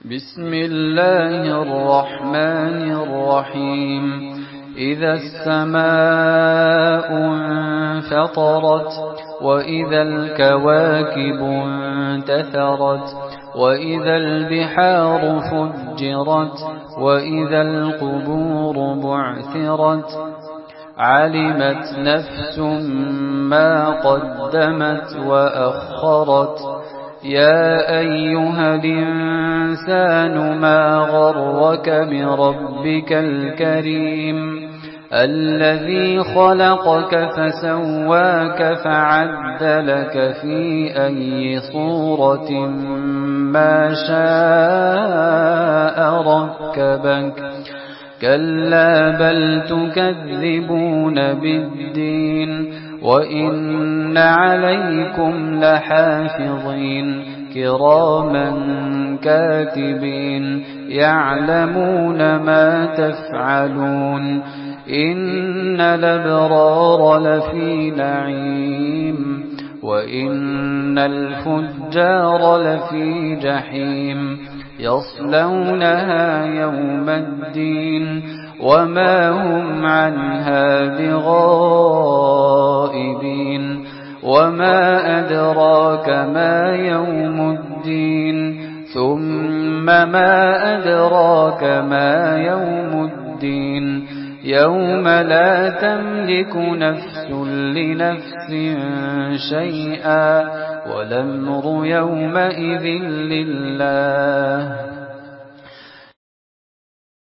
بسم الله الرحمن الرحيم إذا السماء انفطرت وإذا الكواكب انتثرت وإذا البحار فجرت وإذا القبور بعثرت علمت نفس ما قدمت وأخرت يا أيها الإنسان ما غرك بربك الكريم الذي خلقك فسواك فعدلك في أي صورة ما شاء ركبك كلا بل تكذبون بالدين وإن عليكم لحافظين كراما كاتبين يعلمون ما تفعلون إن الأبرار لفي نعيم وإن الفجار لفي جحيم يصلونها يوم الدين وما هم عنها بغائبين وما أدراك ما يوم الدين ثم ما أدراك ما يوم الدين يوم لا تملك نفس لنفس شيئا والأمر يومئذ لله